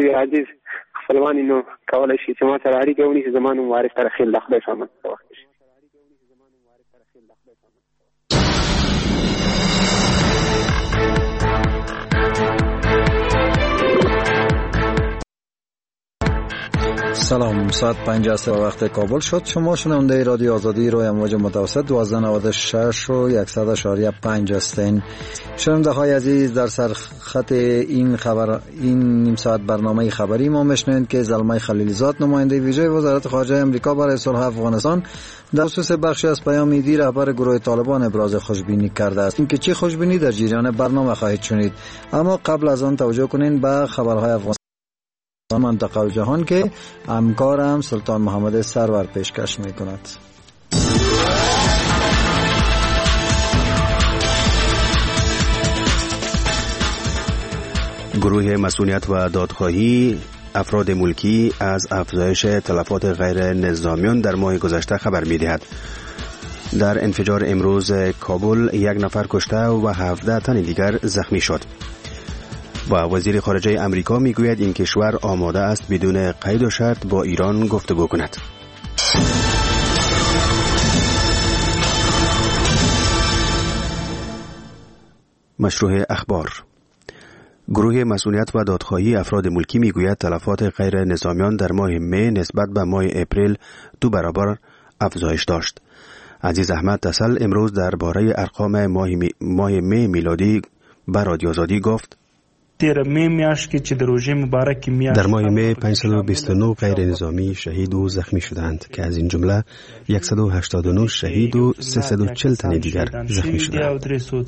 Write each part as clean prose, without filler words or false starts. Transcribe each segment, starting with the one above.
توی عزیز خپلوان اینو کولای شي چې ما سره اړیکه ونیسي، زما نوم وارث ترخیل د خدای سامان وخت شي. سلام، ساعت 5 وقت کابل شد. شما شنونده رادیو آزادی روی امواج متوسط 1296 و 100.5 هستین. شنونده های عزیز، در سرخط این نیم ساعت برنامه خبری ما میشنوید که زلمه خلیلزاد، نماینده ویژه وزارت خارجه امریکا برای صلح افغانستان، در خصوص بخشی از پیام دی رهبر گروه طالبان ابراز خوشبینی کرده است. اینکه چه خوشبینی در جریان برنامه خواهید شنید. اما قبل از آن توجه کنین به خبرهای افغانستان، منطقه و جهان که همکارم سلطان محمد سرور پیشکش می کند. گروه مسئولیت و دادخواهی افراد ملکی از افزایش تلفات غیر نظامیان در ماه گذشته خبر می دهد. در انفجار امروز کابل 1 نفر کشته و 17 تن دیگر زخمی شد. و وزیر خارجه امریکا میگوید این کشور آماده است بدون قید و شرط با ایران گفتگو کند. مشروع اخبار. گروه مسئولیت و دادخواهی افراد ملکی میگوید تلفات غیر نظامیان در ماه می نسبت به ماه اپریل 2 برابر افزایش داشت. عزیز احمد تسل امروز درباره ارقام ماه می میلادی به رادیو آزادی گفت: در ماه می 529 غیر نظامی شهید و زخمی شدند که از این جمله 189 شهید و 340 تن دیگر زخمی شدند.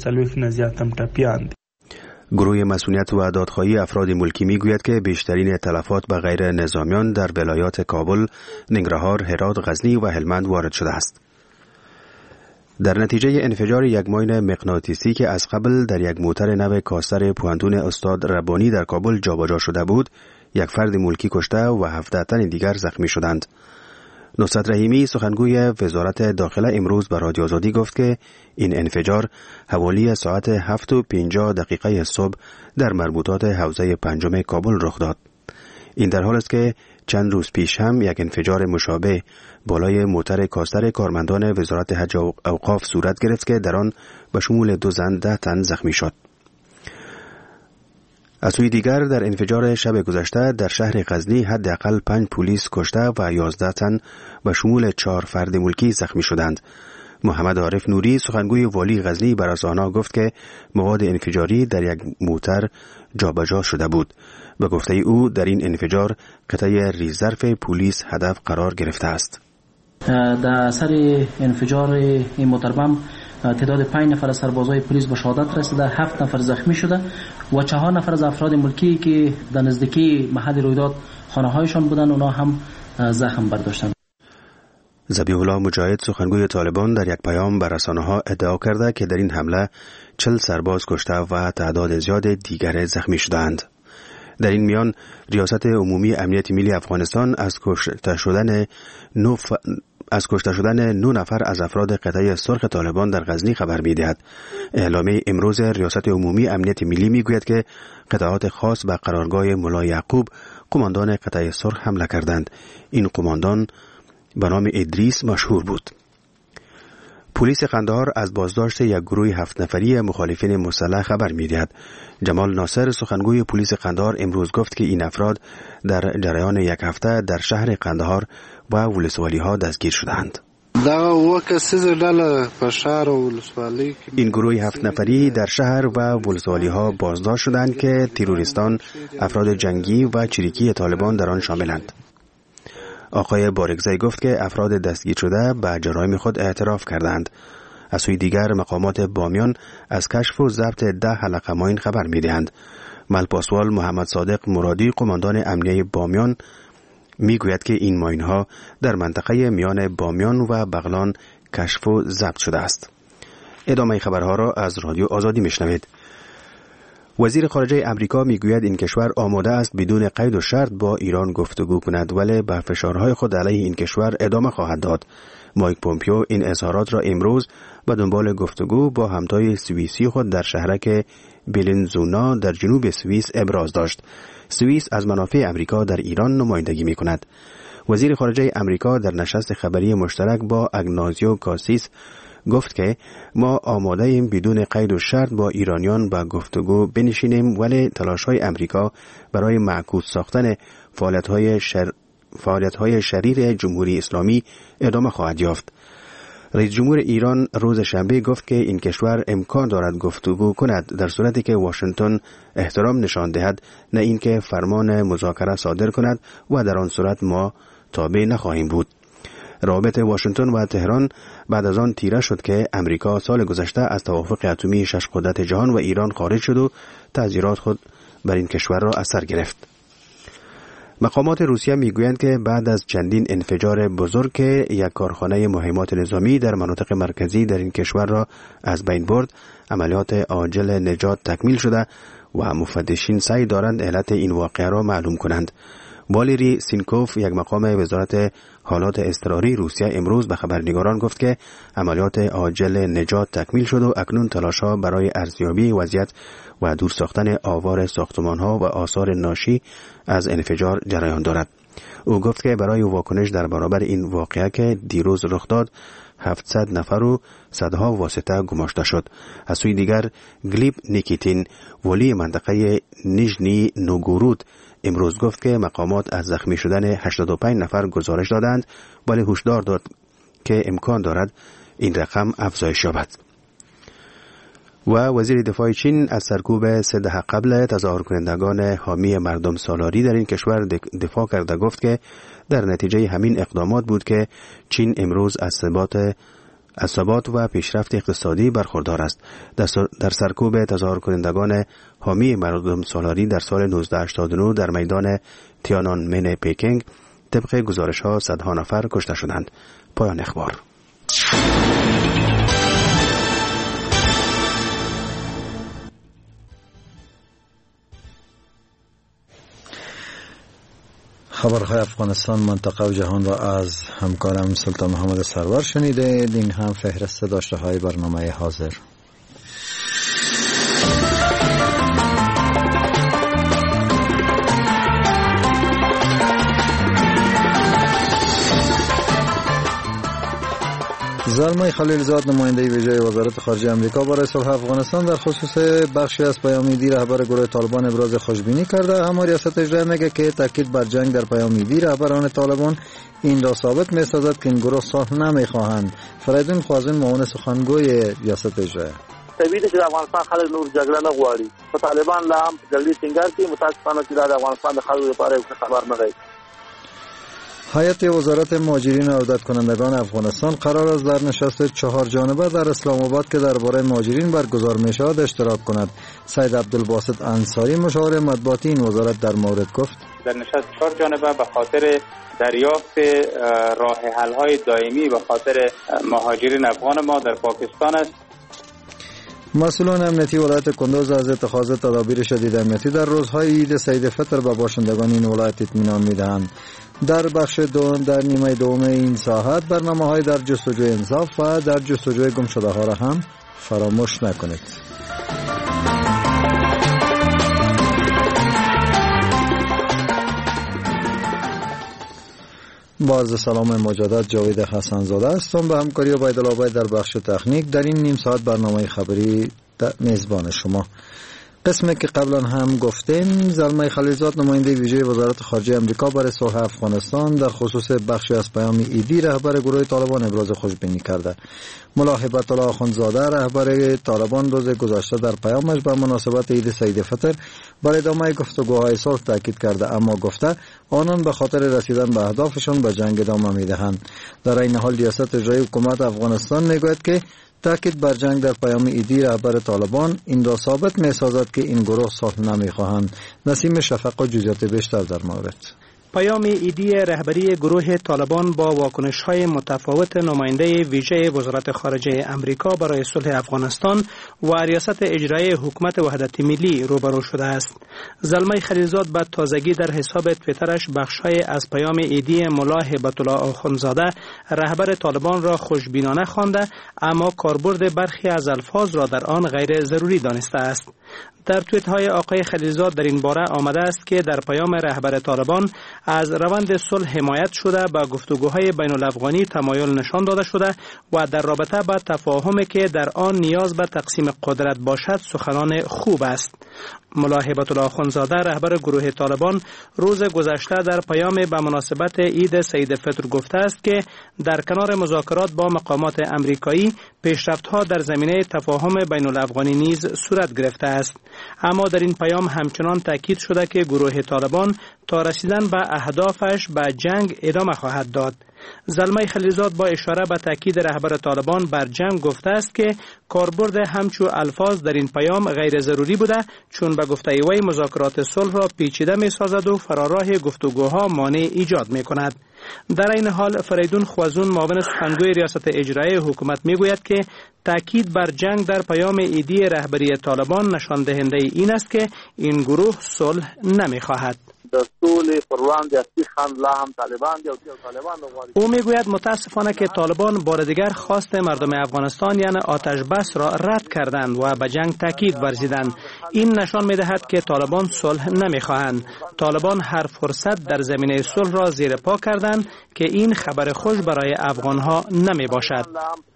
گروه مسئولیت و دادخواهی افراد ملکی میگوید که بیشترین تلفات به غیر نظامیان در ولایات کابل، ننگرهار، هرات، غزنی و هلمند وارد شده است. در نتیجه انفجار یک ماین مغناطیسی که از قبل در یک موتر نو کاستر پوهنتون استاد ربانی در کابل جابجا شده بود، یک فرد ملکی کشته و 17 تن دیگر زخمی شدند. نصرت رحیمی سخنگوی وزارت داخله امروز به رادیو آزادی گفت که این انفجار حوالی ساعت 7:50 صبح در مربوطات حوزه 5 کابل رخ داد. این در حال است که چند روز پیش هم یک انفجار مشابه بالای موتر کاستر کارمندان وزارت حج و اوقاف صورت گرفت که در آن به شمول 2 زن 10 تن زخمی شد. از سوی دیگر در انفجار شب گذشته در شهر غزنی حداقل 5 پلیس کشته و 11 تن به شمول 4 فرد ملکی زخمی شدند. محمد عارف نوری سخنگوی والی غزنی بر اساس آنها گفت که مواد انفجاری در یک موتر جابجا شده بود. به گفته او در این انفجار قطعه ریزرف پلیس هدف قرار گرفته است. در اثر انفجار این موتر بم تعداد 5 نفر از سربازای پلیس به شهادت رسیده، 7 نفر زخمی شده و 4 نفر از افراد ملکی که در نزدیکی محل رویداد خانه‌هایشان بودند اونا هم زخم برداشتند. ذبیح الله مجاهد سخنگوی طالبان در یک پیام به رسانه‌ها ادعا کرده که در این حمله 40 سرباز کشته و تعداد زیاد دیگر زخمی شدند. در این میان ریاست عمومی امنیت ملی افغانستان از کشته شدن 9 نفر از قطعه قطعه سرخ طالبان در غزنی خبر می‌دهد. اعلامیه امروز ریاست عمومی امنیت ملی میگوید که قطعات خاص به قرارگاه ملا یعقوب قماندان قطعه سرخ حمله کردند. این قماندان به نام ادریس مشهور بود. پلیس قندهار از بازداشت یک گروه 7 نفری مخالفین مسلح خبر می‌دهد. جمال ناصر سخنگوی پلیس قندهار امروز گفت که این افراد در جریان یک هفته در شهر قندهار و ولسوالی‌ها دستگیر شدند. این گروه 7 نفری در شهر و ولسوالی‌ها بازداشت شدند که تروریستان، افراد جنگی و چریکی طالبان در آن شاملند. آقای بارگزی گفت که افراد دستگیر شده به جرایم خود اعتراف کردند. از سوی دیگر مقامات بامیان از کشف و ضبط 10 حلقه ماین خبر می‌دهند. ملپاسوال محمد صادق مرادی قماندان امنیه بامیان میگوید که این ماین‌ها در منطقه میان بامیان و بغلان کشف و ضبط شده است. ادامه خبرها را از رادیو آزادی میشنوید. وزیر خارجه امریکا میگوید این کشور آماده است بدون قید و شرط با ایران گفتگو کند، ولی به فشارهای خود علیه این کشور ادامه خواهد داد. مایک پومپیو این اظهارات را امروز به دنبال گفتگو با همتای سوئیسی خود در شهرک بیلنزونا در جنوب سوئیس ابراز داشت. سوئیس از منافع امریکا در ایران نمایندگی می کند. وزیر خارجه امریکا در نشست خبری مشترک با اگنازیو کاسیس گفت که ما آماده ایم بدون قید و شرط با ایرانیان با گفتگو بنشینیم، ولی تلاش‌های امریکا برای معکوس ساختن فعالیت‌های شریر جمهوری اسلامی ادامه خواهد یافت. رئیس جمهور ایران روز شنبه گفت که این کشور امکان دارد گفتگو کند در صورتی که واشنگتن احترام نشان دهد، نه اینکه فرمان مذاکره صادر کند و در آن صورت ما تابع نخواهیم بود. روابط واشنگتن و تهران بعد از آن تیره شد که امریکا سال گذشته از توافق اتمی 6 قدرت جهان و ایران خارج شد و تعزیرات خود بر این کشور را از سر گرفت. مقامات روسیه میگویند که بعد از چندین انفجار بزرگ که یک کارخانه مهمات نظامی در مناطق مرکزی در این کشور را از بین برد، عملیات عاجل نجات تکمیل شده و مفتشین سعی دارند علت این واقعه را معلوم کنند. والری سینکوف، یک مقام وزارت حالات اضطراری روسیه، امروز به خبرنگاران گفت که عملیات عاجل نجات تکمیل شد و اکنون تلاش‌ها برای ارزیابی وضعیت و دور ساختن آوار ساختمان‌ها و آثار ناشی از انفجار جریان دارد. او گفت که برای واکنش در برابر این واقعه که دیروز رخ داد 700 نفر و صدها واسطه گماشته شد. از سوی دیگر گلیب نیکیتین، ولی منطقه نیژنی نوگورود، امروز گفت که مقامات از زخمی شدن 85 نفر گزارش دادند، ولی هشدار داد که امکان دارد این رقم افزایش یابد. و وزیر دفاع چین از سرکوب 3 دهه قبل تظاهر کنندگان حامی مردم سالاری در این کشور دفاع کرده، گفت که در نتیجه همین اقدامات بود که چین امروز از ثبات و پیشرفت اقتصادی برخوردار است. در سرکوب تظاهر کنندگان حامی مردم سالاری در سال 1989 در میدان تیانانمن پکینگ طبق گزارش‌ها صدها نفر کشته شدند. پایان اخبار. خبرهای افغانستان، منطقه و جهان را از همکارم سلطان محمد سرور شنیده. این هم فهرست داشته های برنامه حاضر. زلمه خلیلزاد، نماینده ویژه وزارت خارجه امریکا برای صلح افغانستان، در خصوص بخشی از پیام دی رهبر گروه طالبان ابراز خوشبینی کرده. اما ریاست اجرایی میگه که تاکید بر جنگ در پیام دی رهبران طالبان این را ثابت می‌سازد که این گروه صلح نمی‌خواهند. فریدون خوازین، معاون سخنگوی ریاست اجرایی: طبیعي ده چې د افغانستان خلک نور جګړه نه غواړي، په طالبان لا هم جګړې ټینګار کوي. متاسفانه چې د افغانستان د خلکو لپاره یو خبر نه دی. هیئت وزارت مهاجرین و عودت کنندگان افغانستان قرار است در نشست 4 جانبه در اسلام آباد که درباره مهاجرین برگزار می شود اشتراک کند. سید عبدالباسط انصاری، مشاور مطبوعاتی این وزارت، در مورد گفت: در نشست 4 جانبه به خاطر دریافت راه حل های دائمی به خاطر مهاجرین افغان ما در پاکستان است. مسئولان امنیتی ولایت کندوز از اتخاذ تدابیر شدید امنیتی در روزهای عید سعید فطر به باشندگان این ولایت اطمینان می‌دهند. در بخش در نیمه دوم این ساعت برنامه‌های در جستجوی انصاف و در جستجوی گمشده‌ها را هم فراموش نکنید. با عرض سلام مجدد، جاوید حسن‌زاده هستم به همکاری عبیدالله در بخش تکنیک. در این نیم ساعت برنامه خبری میزبان شما. قسمی که قبلا هم گفتیم، زلمه خلیلزاد، نماینده ویژه وزارت خارجه امریکا برای صلح افغانستان، در خصوص بخشی از پیام ایدی رهبر گروه طالبان ابراز خوشبینی کرده. ملا هیبت الله آخوندزاده، رهبر طالبان، روز گذشته در پیامش به مناسبت عید سعید فطر برای ادامه گفتگوهای صلح تاکید کرده، اما گفته آنان به خاطر رسیدن به اهدافشان به جنگ ادامه میدهند. در این حال ریاست اجرایی حکومت افغانستان میگوید که تاکید بر جنگ در پیام ایدی رهبر طالبان این را ثابت می‌سازد که این گروه صلح نمی‌خواهند. نسیم شفق جزئیات بیشتر در مورد. پیام ایدی رهبری گروه طالبان با واکنش‌های متفاوت نماینده ویژه وزارت خارجه امریکا برای صلح افغانستان و ریاست اجرایی حکومت وحدت ملی روبرو شده است. زلمه خلیلزاد به تازگی در حساب توییترش بخش‌های از پیام ایدی ملا هیبت الله آخوندزاده رهبر طالبان را خوشبینانه خوانده، اما کاربرد برخی از الفاظ را در آن غیر ضروری دانسته است. در توییت های آقای خلیلزاد در این باره آمده است که در پیام رهبر طالبان از روند صلح حمایت شده، به گفتگوهای بین الافغانی تمایل نشان داده شده و در رابطه با تفاهمی که در آن نیاز به تقسیم قدرت باشد سخنان خوب است. ملا هیبت الله اخوندزاده رهبر گروه طالبان روز گذشته در پیام به مناسبت عید سید فطر گفته است که در کنار مذاکرات با مقامات امریکایی پیشرفت‌ها در زمینه تفاهم بین الافغانی نیز صورت گرفته است. اما در این پیام همچنان تاکید شده که گروه طالبان تا رسیدن به اهدافش به جنگ ادامه خواهد داد. زلمه خلیلزاد با اشاره به تاکید رهبر طالبان بر جنگ گفته است که کاربرد همچو الفاظ در این پیام غیر ضروری بوده، چون به گفته وی مذاکرات صلح را پیچیده می سازد و فراراه گفتگوها مانع ایجاد می کند. در این حال فریدون خوازون معاون سخنگوی ریاست اجرایی حکومت می گوید که تاکید بر جنگ در پیام عیدی رهبری طالبان نشان دهنده این است که این گروه صلح نمی خواهد. او میگوید متاسفانه که طالبان بار دیگر خواست مردم افغانستان یعنی آتش بس را رد کردند و به جنگ تاکید ورزیدند. این نشان میدهد که طالبان صلح نمیخواهند. طالبان هر فرصت در زمینه صلح را زیر پا کردند که این خبر خوش برای افغانها نمی باشد.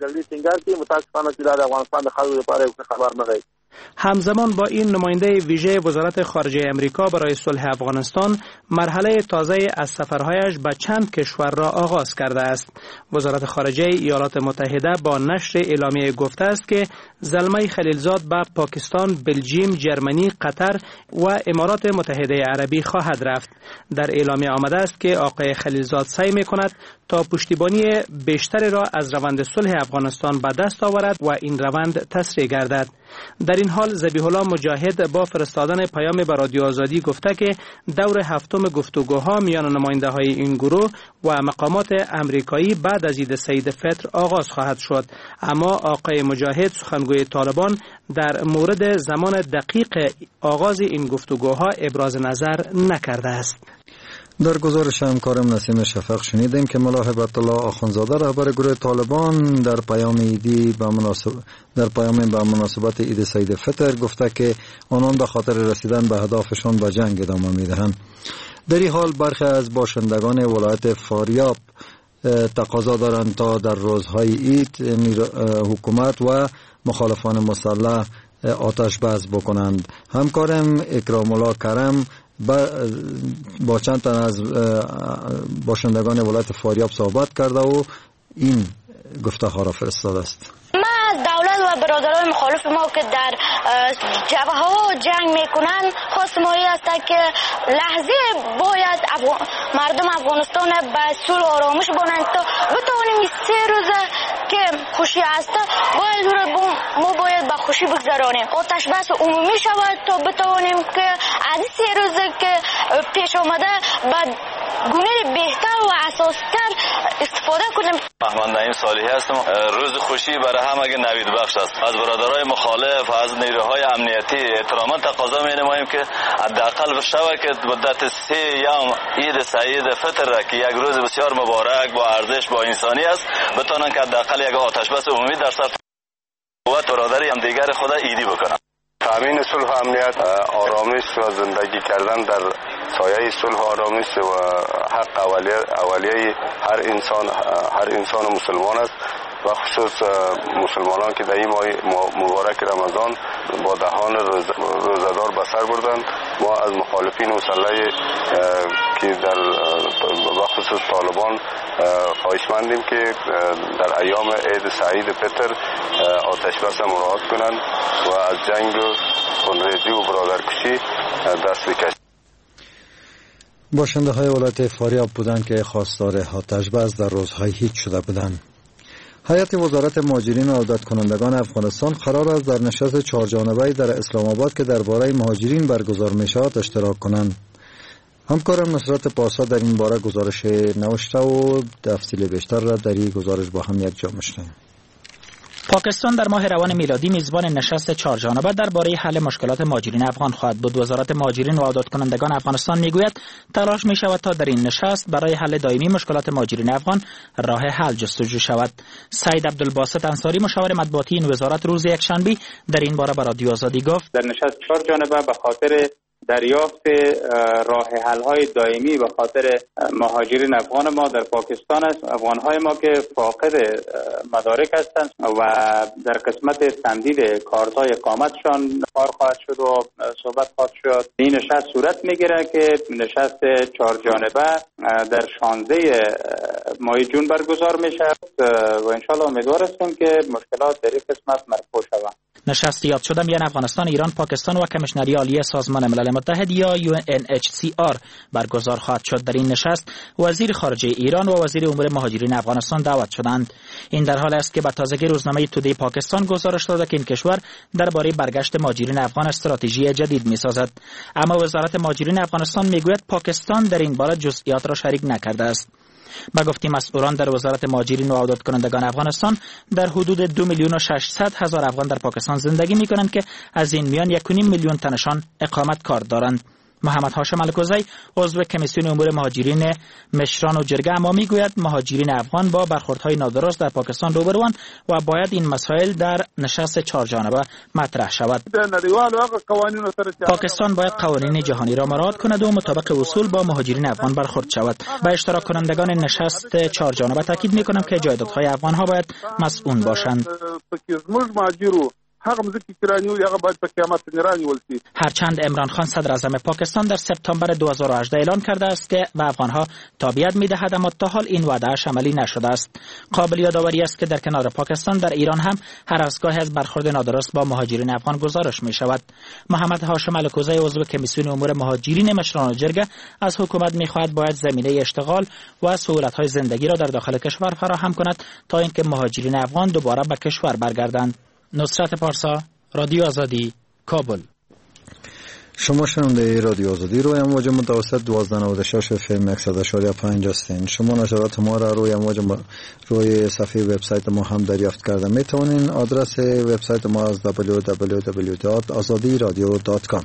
همزمان با این نماینده ویژه وزارت خارجه امریکا برای صلح افغانستان مرحله تازه از سفرهایش به چند کشور را آغاز کرده است. وزارت خارجه ایالات متحده با نشر اعلامیه گفته است که زلمه خلیلزاد به پاکستان، بلژیم، جرمنی، قطر و امارات متحده عربی خواهد رفت. در اعلامیه آمده است که آقای خلیلزاد سعی می‌کند تا پشتیبانی بیشتری را از روند صلح افغانستان به دست آورد و این روند تسریع گردد. در این حال ذبیح الله مجاهد با فرستادن پیام به رادیو آزادی گفته که دور هفتم گفتگوها میان نماینده های این گروه و مقامات امریکایی بعد از عید سید فطر آغاز خواهد شد. اما آقای مجاهد سخنگوی طالبان در مورد زمان دقیق آغاز این گفتگوها ابراز نظر نکرده است. در گزارش همکارم نسیم شفق شنیدیم که ملا هیبت الله اخوندزاده رهبر گروه طالبان در پیام به مناسبت عید سید فطر گفته که آنان به خاطر رسیدن به اهدافشان به جنگ ادامه میدهند. در این حال برخی از باشندگان ولایت فاریاب تقاضا دارند تا در روزهای عید حکومت و مخالفان مسلح آتش بس بکنند. همکارم اکرام الله کرم با چند تن از باشندگان ولایت فاریاب صحبت کرده و این گفته ها را فرستاده است. دولت و برادران مخالف ما که در جبهه ها جنگ میکنن خواست ما است که لحظه باید مردم افغانستان به صلح و آرامش بانند تا بتوانیم این 3 روزه که خوشی است ما باید به خوشی بگذرانیم. آتش بس عمومی شود تا بتوانیم که از 3 روزه که پیش آمده به گونه بهتر و اساس‌تر استفاده کنیم. احمد نعیم صالحی هستم. روز خوشی برای همه نوید بخش است. از برادرای مخالف، از نیروهای امنیتی احتراما تقاضا می‌نماییم که حداقل بشود که مدت 3 یوم عید سعید فطر را که یک روز بسیار مبارک با ارزش با انسانی است بتونن که حداقل یک آتش بس عمومی در سطح و برادری هم دیگر خود عیدی بکنن. تامین صلح و امنیت، آرامش و زندگی کردن در سایه صلح و آرامش و حق اولیه هر انسان مسلمان است و خصوص مسلمانان که در این ماه مبارک رمضان با دهان روزدار به سر بردند. ما از مخالفین مسلح که در خصوص طالبان خواهشمندیم که در ایام عید سعید فطر آتش بس مراعات کنند و از جنگ و خونریزی و برادرکشی دست بکشند. باشنده های ولایت فاریاب بودند که خواستار آتش بس در روزهای هیچ شده بودند. هیئت وزارت مهاجرین و عودت کنندگان افغانستان قرار است در نشست 4 جانبه‌ای در اسلام آباد که درباره مهاجرین برگزار می‌شود اشتراک کنند. همکارم نصرت پاسا در این باره گزارش نوشته و تفصیل بیشتر را در این گزارش با هم یک جا می‌شنویم. پاکستان در ماه روان میلادی میزبان نشست چهارجانبه درباره حل مشکلات مهاجرین افغان خواهد بود. وزارت مهاجرین و عودت کنندگان افغانستان میگوید تلاش می شود تا در این نشست برای حل دائمی مشکلات مهاجرین افغان راه حل جستجو شود. سید عبدالباسط انصاری مشاور مطبوعاتی این وزارت روز یکشنبه در این باره به رادیو آزادی گفت در نشست چهارجانبه به خاطر دریافت راه حل های دائمی به خاطر مهاجرین افغان ما در پاکستان است. افغان های ما که فاقد مدارک هستند و در قسمت تمدید کارت های اقامتشان کار خواهد شد و صحبت خواهد شد. این نشست صورت میگیره که نشست چهارجانبه در 16 ماه جون برگزار میشه و انشالله امیدوار هستیم که مشکلات در این قسمت مرفوع شود. نشست یاد شده میان افغانستان، ایران، پاکستان و کمیشنری عالی سازمان ملل متحد یا UNHCR برگزار خواهد شد. در این نشست وزیر خارجه ایران و وزیر امور مهاجرین افغانستان دعوت شدند. این در حال است که به تازگی روزنامه تودی پاکستان گزارش داده که این کشور درباره برگشت مهاجرین افغان استراتژی جدید میسازد. اما وزارت مهاجرین افغانستان میگوید پاکستان در این باره جزئیات را شریک نکرده است. با گفته مسئولان در وزارت مهاجرین و عودت کنندگان افغانستان در حدود 2,600,000 افغان در پاکستان زندگی می‌کنند که از این میان 1.5 میلیون تنشان اقامت کار دارند. محمد هاشم الکوزی عضو کمیسیون امور مهاجرین مشران و جرگه اما میگوید مهاجرین افغان با برخوردهای نادرست در پاکستان روبروند و باید این مسائل در نشست چهارجانبه مطرح شود. پاکستان باید قوانین جهانی را مراعات کند و مطابق اصول با مهاجرین افغان برخورد شود. با اشتراک کنندگان نشست چهارجانبه تاکید میکنم که جایدادهای افغان ها باید مسئول باشند. هرچند عمران خان صدر اعظم پاکستان در سپتامبر 2018 اعلان کرده است که به افغانها تابعیت می‌دهد، اما تا حال این وعده‌اش عملی نشده است. قابل یادآوری است که در کنار پاکستان در ایران هم هر از گاهی از برخورد نادرست با مهاجرین افغان گزارش می‌شود. محمد هاشم الکوزی عضو کمیسیون امور مهاجرین مشران و جرگه از حکومت می‌خواهد باید زمینه اشتغال و سهولت‌های زندگی را در داخل کشور فراهم کند تا اینکه مهاجرین افغان دوباره به کشور برگردند. نصرت پارسا، رادیو آزادی، کابل. شما شنونده رادیو آزادی روی امواج متوسط 1296 FM 100.5 هستین. شما نشرات ما را روی صفحه وبسایت ما هم دریافت کرده می توانین. آدرس وبسایت ما از www.azadiradio.com.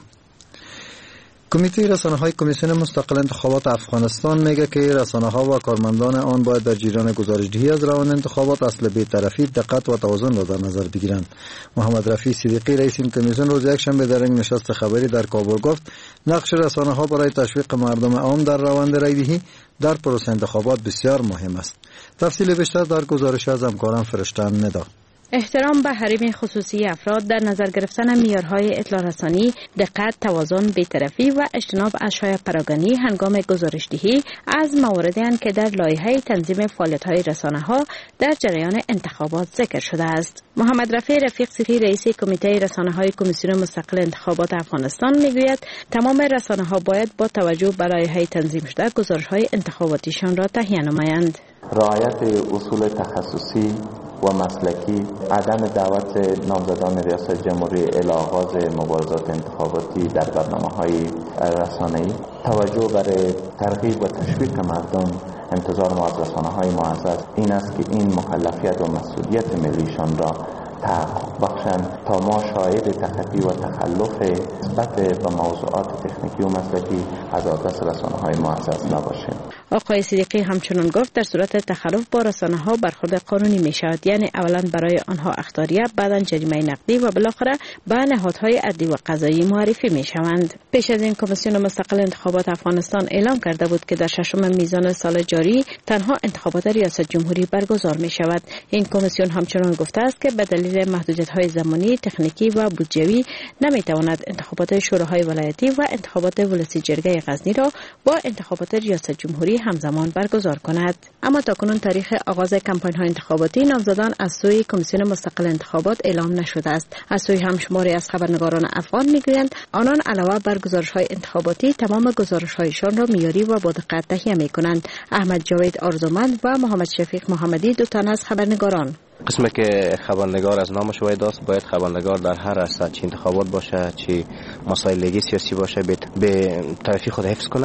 کمیته رسانه‌های کمیسیون مستقل انتخابات افغانستان میگه که رسانه‌ها و کارمندان آن باید در جریان گزارش‌دهی از روند انتخابات اصل بی‌طرفی، دقت و توازن را در نظر بگیرند. محمد رفیع صدیقی رئیس این کمیسیون روز یکشنبه در این نشست خبری در کابل گفت نقش رسانه‌ها برای تشویق مردم عام در روند رای‌دهی در پروسه انتخابات بسیار مهم است. تفصیل بیشتر در گزارش از همکارم فرشتن ندا. احترام به حریم خصوصی افراد، در نظر گرفتن معیارهای اطلاع رسانی، دقت، توازن، بی‌طرفی و اجتناب از شایعه پراگانی هنگام گزارش‌دهی از مواردی اند که در لایحه تنظیم فعالیت‌های رسانه‌ها در جریان انتخابات ذکر شده است. محمد رفیع صدیقی رئیس کمیته رسانه‌های کمیسیون مستقل انتخابات افغانستان میگوید تمام رسانه‌ها باید با توجه به لایحه تنظیم شده گزارش‌های انتخاباتیشان را تهیه نمایند. رعایت اصول تخصصی و مسلکی، عدم دعوت نامزدان ریاست جمهوری الی آغاز مبارزات انتخاباتی در برنامه‌های رسانه‌ای، توجه برای ترغیب و تشویق مردم، انتظار ما از رسانه‌های معزز این است که این مکلفیت و مسئولیت ملیشان را تحقق بخشند تا ما شاهد تخطی و تخلف نسبت به موضوعات تکنیکی و مسلکی از آدرس رسانه‌های معزز نباشیم. آقای صدیقی همچنان گفت در صورت تخلف با رسانه‌ها برخورد قانونی می شود، یعنی اولا برای آنها اخطاریه، بعدا جریمه نقدی و بالاخره به نهادهای عدلی و قضایی معرفی می شوند. پیش از این کمیسیون مستقل انتخابات افغانستان اعلام کرده بود که در ششم میزان سال جاری تنها انتخابات ریاست جمهوری برگزار می شود. این کمیسیون همچنان گفته است که به دلیل محدودیت‌های زمانی، تکنیکی و بودجه‌ای نمی‌تواند انتخابات شوراهای ولایتی و انتخابات ولسی جرگه غزنی را با انتخابات ریاست جمهوری همزمان برگزار کند. اما تاکنون تاریخ آغاز کمپاین‌های انتخاباتی نامزدان از سوی کمیسیون مستقل انتخابات اعلام نشده است. از سوی هم شماری از خبرنگاران افغان می‌گویند آنان علاوه بر گزارش‌های انتخاباتی تمام گزارش‌هایشان را معیاری و با دقت تهیه می‌کنند. احمد جاوید آرزومند و محمد شفیق محمدی دو تن از خبرنگاران. قسمی که خبرنگار از نامش وارد است، باید خبرنگار در هر عرصه، چه انتخابات باشه چه مسائل لیگی سیاسی باشه، به طرفی خود حفظ کنه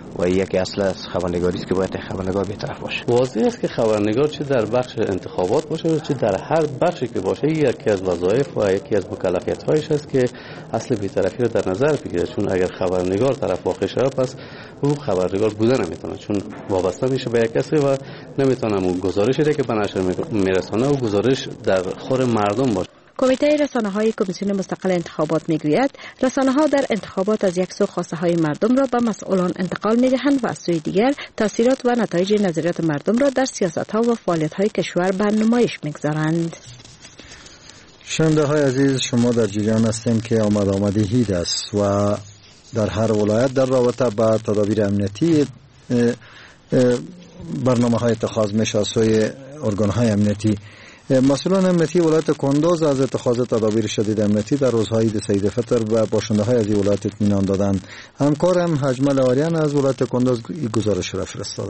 و یکی اصل از خبرنگاری است که باید خبرنگار بی‌طرف باشه. واضح است که خبرنگار چه در بخش انتخابات باشه و چه در هر بخشی که باشه یکی از وظایف و یکی از مکلفیت‌هایش است که اصل بی‌طرفی رو در نظر بگیره، چون اگر خبرنگار طرف واقع شود پس او خبرنگار بوده نمیتونه، چون وابسته میشه به یک کسی و نمیتونه اون گزارشی که به نشر میرسونه و گزارش در خور مردم باشه. کمیته رسانه‌های کمیسیون مستقل انتخابات میگوید رسانه‌ها در انتخابات از یک سو خواسته‌های مردم را به مسئولان انتقال می‌دهند و از سوی دیگر تاثیرات و نتایج نظریات مردم را در سیاست‌ها و فعالیت‌های کشور به نمایش می‌گذارند. شنونده‌های عزیز، شما در جریان هستیم که آمده عید است و در هر ولایت در رابطه با تدابیر امنیتی برنامه‌های اتخاذ میشه از سوی ارگان‌های امنیتی. مسئولان امنیتی ولایت کندوز از اتخاذ تدابیر شدید امنیتی در روزهای عید سعید فطر به باشنده‌های از این ولایت اطمینان دادند. همکارم حجمل آریان از ولایت کندوز گزارش را فرستاده.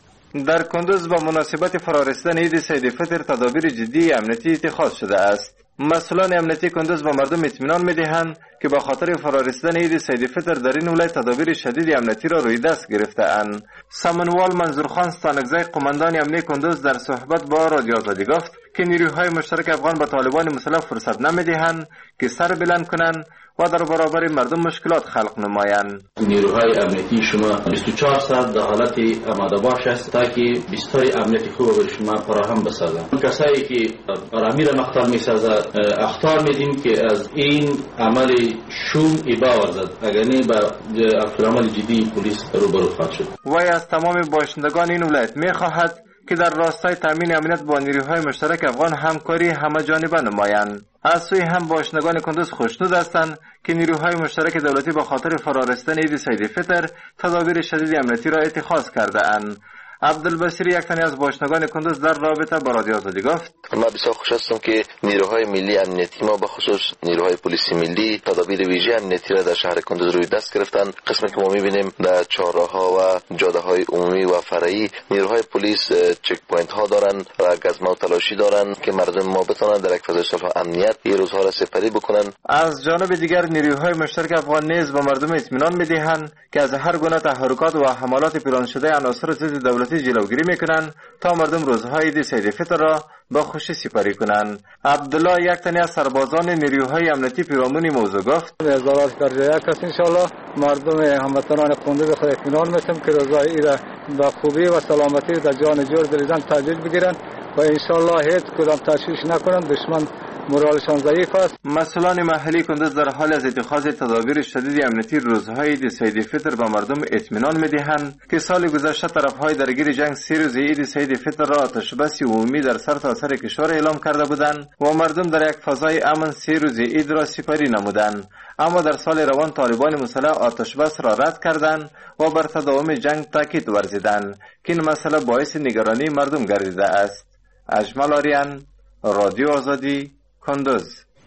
در کندوز با مناسبت فرارسیدن عید سعید فطر تدابیر جدی امنیتی اتخاذ شده است. مسئولان امنیتی کندوز به مردم اطمینان می‌دهند که به خاطر فرارسیدن عید سعید فطر در این ولایت تدابیر شدید امنیتی را روی دست گرفته‌اند. سمنوال منظورخان ستانکزی قماندان امنیتی کندوز در صحبت با رادیو آزادی گفت که نیروهای مشترک افغان به طالبان مسلح فرصت نمی‌دهند که سر بلند کنند و در برابر مردم مشکلات خلق نمایند. نیروهای امنیتی شما 24 ساعت در حالت آماده باش است تا که بستر امنیتی خوب به شما فراهم بسازند. کسایی که آرامی را مقتل می‌سازند اخطار میدیم که از این عمل شوم ابا ورزد، اگر نه با عمل جدی پلیس روبرو خواهد شد. وی از تمام باشندگان این ولایت می‌خواهد که در راستای تامین امنیت با نیروهای مشترک افغان همکاری همه جانبه نمایند. از سوی هم باشندگان کندوز خوشنود هستند که نیروهای مشترک دولتی به خاطر فرارسیدن عید سعید فطر تدابیر شدید امنیتی را اتخاذ کرده اند. عبدالبصیر یک تنی از باشندگان کندوز در رابطه با رادیو آزادی گفت: ما بسیار خوش هستم که نیروهای ملی امنیتی ما به خصوص نیروهای پلیس ملی تدابیر ویژه امنیتی را در شهر کندوز روی دست گرفتن. قسمی که ما می‌بینیم در چهارراه‌ها و جاده‌های عمومی و فرعی نیروهای پلیس چک پوینت ها دارن و گزمه و تلاشی دارن که مردم ما بتونن در یک فضای صلح و امنیت این روزها را سپری بکنن. از جانب دیگر نیروهای مشترک افغان نیز به مردم اطمینان می‌دهند که از هر گونه تحرکات و حملات پلان شده عناصر ضد دولتی جلوگیری میکنند تا مردم روزهای عید سعید فطر را با خوشی سپری کنند. عبدالله یک تنی از سربازان نیروهای امنیتی پیرامون موضوع گفت: ازدواج در یک کس انشالله مردم هموطنان کندوز خود اطمینان میتم که روزهای عید با خوبی و سلامتی در جان جور دریدن تجلیل بگیرند و انشالله هیچ کدام تشویش نکنند، دشمن مورالشان ضعیف است. مسئولان محلی کندوز در حال از اتخاذ تدابیر شدید امنیتی روزهای عید سعید فطر به مردم اطمینان می‌دهند که سال گذشته طرف‌های درگیر جنگ 3 روز عید سعید فطر را آتش بس عمومی در سرتاسر کشور اعلام کرده بودند و مردم در یک فضای امن 3 روز عید را سپری نمودند. اما در سال روان طالبان مسلح آتش بس را رد کردند و بر تداوم جنگ تاکید ورزیدند که این مسئله باعث نگرانی مردم گردیده است. اجمل آریان، رادیو آزادی، کندوز.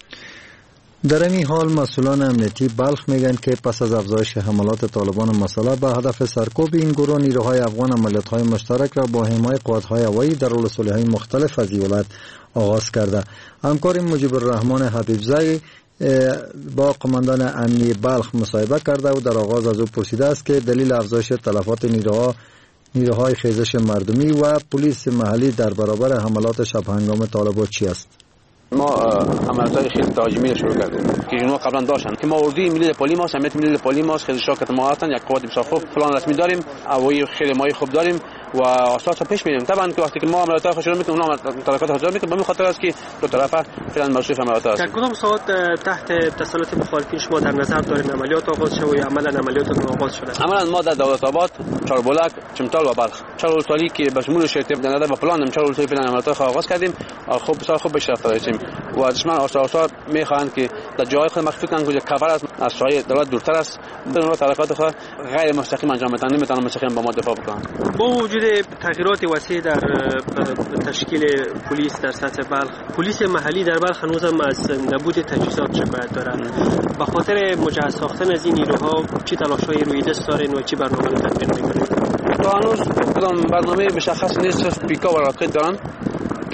در این حال مسئولان امنیتی بلخ میگن که پس از افزایش حملات طالبان مسلح به هدف سرکوب این گروه نیروهای افغان عملیات‌های مشترک را با حمایت قوات‌های هوایی در ولسوالی‌های مختلف از ولایت آغاز کرده. همکار مجیب الرحمن حبیبزی با قماندان امنی بلخ مصاحبه کرده و در آغاز از او پرسیده است که دلیل افزایش تلفات نیروهای خیزش مردمی و پلیس محلی در برابر حملات شب هنگام طالبان چی است؟ ما عملیات‌های خیلی تهاجمی شروع کردیم که جنوب قبلا داشتن که ما اردوی ملی پلی ماست، امنیت ملی پلی ماست، خیلی شرکت ما هستن، یک قوت بسیار خوب پلان رسمی داریم، هوایی خیلی مایی خوب داریم و اساس پیش میریم. طبعا که وقتی که ما عملیات شروع میکنیم اونها تلفات حاضر میکنیم، به این خاطر است که دو طرفه فعلا مصروف عملیات است. در کدام ساعت تحت تسلط مخالفین شما در نظر داریم عملیات آغاز شده و عملا عملیات آغاز شده؟ عملا ما در دولت آباد، چاربلک، چمتال و بلخ 4 ولسوالی که به شمول شرکت در نظر و پلان 4 ولسوالی فعلا عملیات آغاز کردیم. خوب بسیار خوب پیشرفت داریم و دشمن آسا میخواهند که در جای خود مخفی کنند که کفر است از سایه دولت دورتر است، بدون تلفات خود غیر مستقیم انجام میدن، نمیتونن مستقیم با ما دفاع بکنند. با وجود تغییرات وسیع در تشکیل پلیس در سطح بلخ، پلیس محلی در بلخ هنوز هم از نبود تجهیزات شکایت دارند. به خاطر مجهز ساختن از این نیروها چه تلاش‌هایی روی دست دارین و چه برنامه‌ای تطبیق می‌کنید؟ تا هنوز کدام برنامه مشخص نیست، پیکا و راکت دارن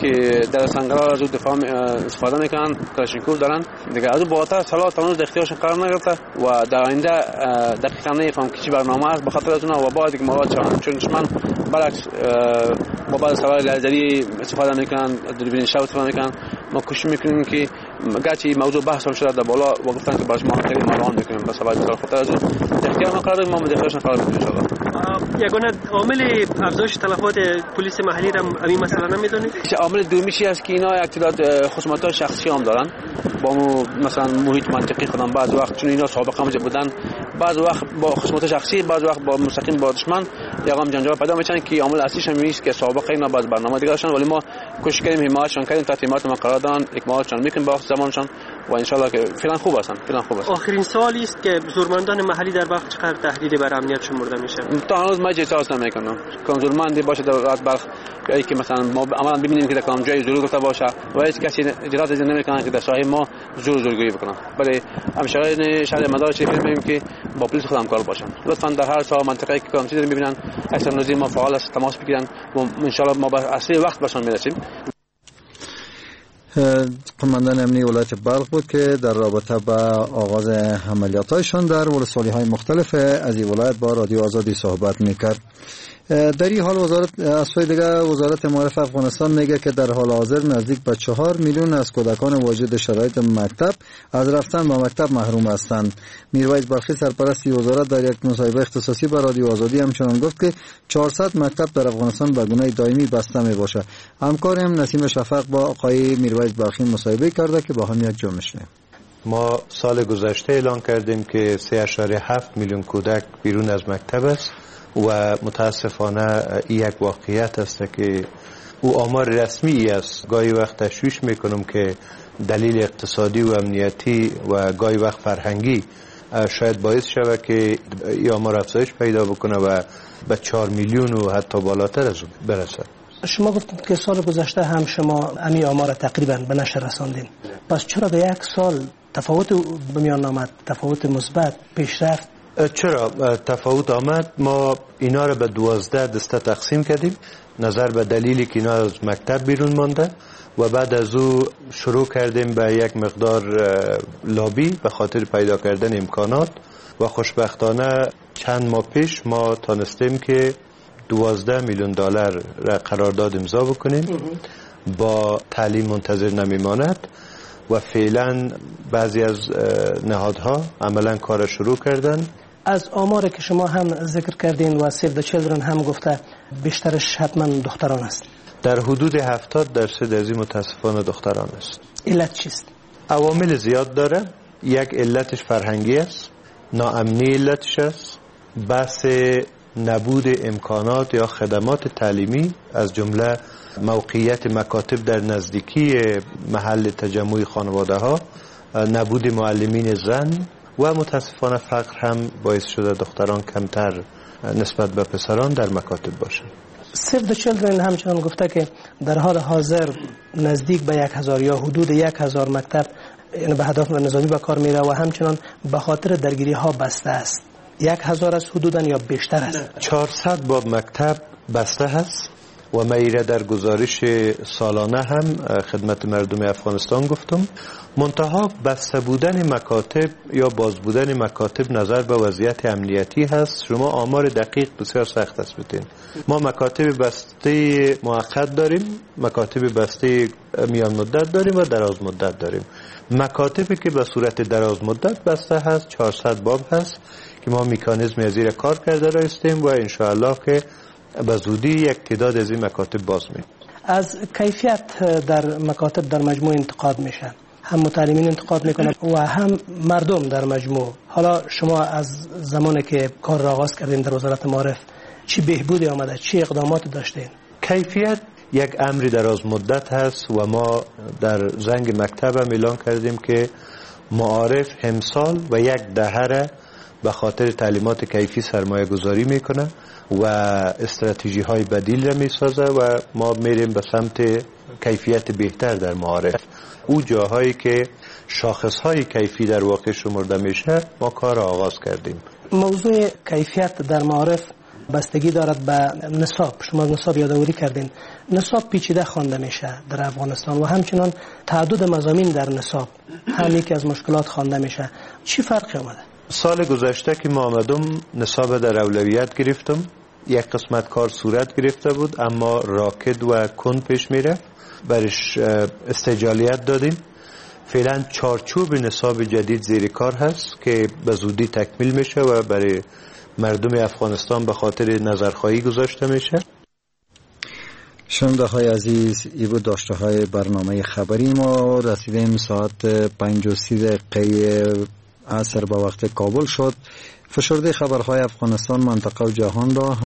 که در سنگرها از دفاع استفاده میکنن، کلاشینکوف دارن دیگه. از بالاتر سلاح تنوز در اختیارشون قرار نگرفته و در آینده دقیقا نمیفهم که چی برنامه است به خاطر از اونها و باید که مواد شوند، چون دشمن برعکس با بعض سلاح لیزری استفاده میکنن، دوربین شب استفاده میکنن. ما کوشش میکنیم که گرچه موضوع بحث هم شده در بالا و گفتن که برای ما خیلی مراهن میکنیم به سبب خاطر از اختیار ما قرار داریم، ما به اختیارشون قرار میدیم ان شاء الله. یگانه عامل افزایش تلفات پلیس محلی را همین مسئله نمیدونید؟ عامل دومیشی است که اینا یک تعداد خصومت‌های شخصی هم دارن با مثلا محیط منطقی خودم، بعض وقت چون اینا سابقه هم بودن، بعض وقت با خصومت شخصی، بعض وقت با مستقیم با دشمن یگام جنجال پیدا میشن که عامل اصلیش هم نیست که سابقه اینا بعض برنامه دیگه داشتن، ولی ما کوشش کردیم حمایتشون کردیم، تحت حمایت ما قرار دادن، اکمالشون میکنیم با زمانشون و ان شاء الله که فعلا خوب هستن. آخرین سوالی است که زورمندان محلی در بلخ چقدر تهدید بر امنیت شمرده میشه؟ تا هنوز ما احساس نمیکنم که زورمندی باشه در بلخ یا که مثلا ما عملا ببینیم که در کدام جای زور گفته باشه و هیچ کسی اجازه نمیکنه که در ساحل ما زورگویی بکنه، ولی همشهریان شهر مدار چه می‌بینیم که با پلیس خود همکار باشن. لطفاً در هر ساحه منطقه‌ای که کدام چیزی می‌بینن اکثر نظیر ما فعال است، تماس بگیرن و ان شاء الله ما به اصلی وقت بهشون میرسیم. قماندان امنیتی ولایت بلخ بود که در رابطه با آغاز عملیات‌هایشان در ولسوالی‌های مختلف از این ولایت با رادیو آزادی صحبت می‌کرد. در این حال وزارت معارف افغانستان میگه که در حال حاضر نزدیک به 4 میلیون از کودکان واجد شرایط مکتب از رفتن به مکتب محروم هستند. میرویس بلخی سرپرست وزارت در یک مصاحبه اختصاصی با رادیو آزادی همچنان گفت که 400 مکتب در افغانستان به گونه دائمی بسته می باشه. همکارم نسیم شفق با آقای میرویس بلخی مصاحبه کرده که با هم یک جا میشنیم. ما سال گذشته اعلان کردیم که 3.7 میلیون کودک بیرون از مکتب است و متاسفانه یک واقعیت است که او آمار رسمی است. گاهی وقت تشویش میکنم که دلیل اقتصادی و امنیتی و گاهی وقت فرهنگی شاید باعث شود که این آمار افزایش پیدا بکنه و به 4 میلیون و حتی بالاتر از برسد. شما گفتید که سال گذشته هم شما امی آمار تقریبا به نشر رساندین، پس چرا به یک سال تفاوت به میان آمد، تفاوت مثبت، پیشرفت؟ چرا تفاوت آمد؟ ما اینا رو به 12 دسته تقسیم کردیم نظر به دلیلی که اینا از مکتب بیرون مانده و بعد از او شروع کردیم به یک مقدار لابی به خاطر پیدا کردن امکانات و خوشبختانه چند ماه پیش ما تانستیم که 12 میلیون دلار را قرارداد امضا بکنیم. با تعلیم منتظر نمیماند و فعلا بعضی از نهادها عملا کار شروع کردن. از آماری که شما هم ذکر کردین و سیو د چیلدرن هم گفته بیشترش حتما دختران است. در حدود 70% از این متاسفانه دختران است. علت چیست؟ عوامل زیاد داره. یک علتش فرهنگی است، ناامنی علتش است، بحث نبود امکانات یا خدمات تعلیمی از جمله موقعیت مکاتب در نزدیکی محل تجمع خانواده ها، نبود معلمین زن و متاسفانه فقر هم باعث شده دختران کمتر نسبت به پسران در مکاتب باشند. سیو د چیلدرن همچنان گفته که در حال حاضر نزدیک به 1000 یا حدود 1000 مکتب یعنی به هدف نظامی به کار میره و همچنان به خاطر درگیری ها بسته است. 1000 از حدوداً یا بیشتر است؟ 400 باب مکتب بسته هست و من ایره در گزارش سالانه هم خدمت مردم افغانستان گفتم. منتها بسته بودن مکاتب یا باز بودن مکاتب نظر به وضعیت امنیتی هست. شما آمار دقیق بسیار سخت است بتین. ما مکاتب بسته موقت داریم، مکاتب بسته میان مدت داریم و دراز مدت داریم. مکاتبی که به صورت دراز مدت بسته هست 400 باب هست که ما مکانیزم از زیر کار کرده رایستیم و انشاءالله که به زودی یک تعداد از این مکاتب باز می‌کنیم. از کیفیت در مکاتب در مجموع انتقاد میشن، هم متعلمین انتقاد میکنن و هم مردم در مجموع. حالا شما از زمانی که کار را آغاز کردین در وزارت معارف چی بهبودی آمده، چی اقدامات داشتین؟ کیفیت یک امری دراز مدت هست و ما در زنگ مکتب هم اعلان کردیم که معارف همسال و یک دهه به خاطر تعلیمات کیفی سرمایه گذاری میکنه و استراتژی های بدیل را میسازه و ما میریم به سمت کیفیت بهتر در معارف. او جاهایی که شاخص های کیفی در واقع شمرده میشه ما کار آغاز کردیم. موضوع کیفیت در معارف بستگی دارد به نصاب. شما نصاب یادآوری کردین، نصاب پیچیده خوانده میشه در افغانستان و همچنان تعدد مضامین در نصاب هم یکی از مشکلات خوانده میشه. چی فرقی اومده؟ سال گذشته که ما آمدم نصاب در اولویت گرفتم، یک قسمت کار صورت گرفته بود اما راکد و کند پیش میره، برش استجالیت دادیم. فعلا چارچوب نصاب جدید زیر کار هست که به زودی تکمیل میشه و برای مردم افغانستان به خاطر نظرخواهی گذاشته میشه. شنونده های عزیز، ای بود داشته های برنامه خبری ما. رسیدیم ساعت 5:30 عصر به وقت کابل شد. فشرده خبرهای افغانستان، منطقه و جهان را